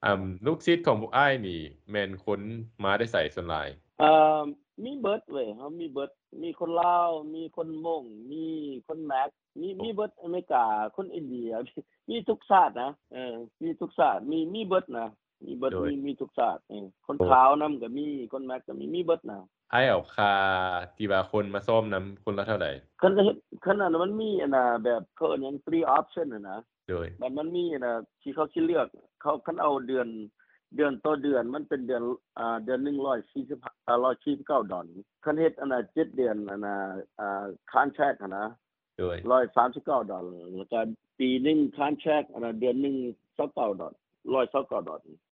ลูกศิษย์ของพวกอ้ายนี่แม่นคนมาแต่ไสส่วนหลายอ่ามีเบิดเว้ยเรามีเบิดมีคนลาวมีคนม้งมีคนแม็กมีเบิดอเมริกาคนอินเดียมีทุกชาตินะมีทุกชาติมีเบิดนะมีเบิดโดยมีทุกชาติคนโอ้ขาวนำก็มีคนแม็กก็มีเบิดนะอ้ายเอาค่าที่ว่าคนมาซ่อมนำคนละเท่าใดคันเฮ็ดคันนั้นน่ะมันมีอันน่ะแบบเขาเอิ้นหยัง free option อะนะโดยมันมีอันน่ะที่เขาสิเลือกเขาคันเอาเดือนต่อเดือนมันเป็นเดือนเดือนหนึ่ง140$149คันเฮ็ดอันน่ะ7เดือนอันน่ะcontract อะนะโดย $139แล้วก็ปีหนึ่ง contract อันน่ะเดือนหนึ่ง$29 $129